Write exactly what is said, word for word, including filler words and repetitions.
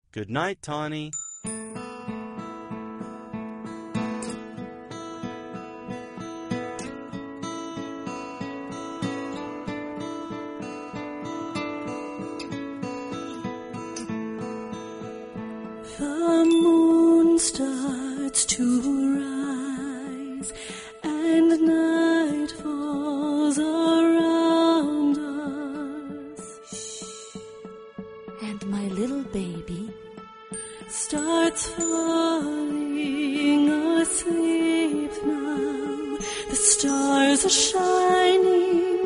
Good night, Tawny. The moon starts to rise, and night falls around us. And my little baby starts falling asleep now. The stars are shining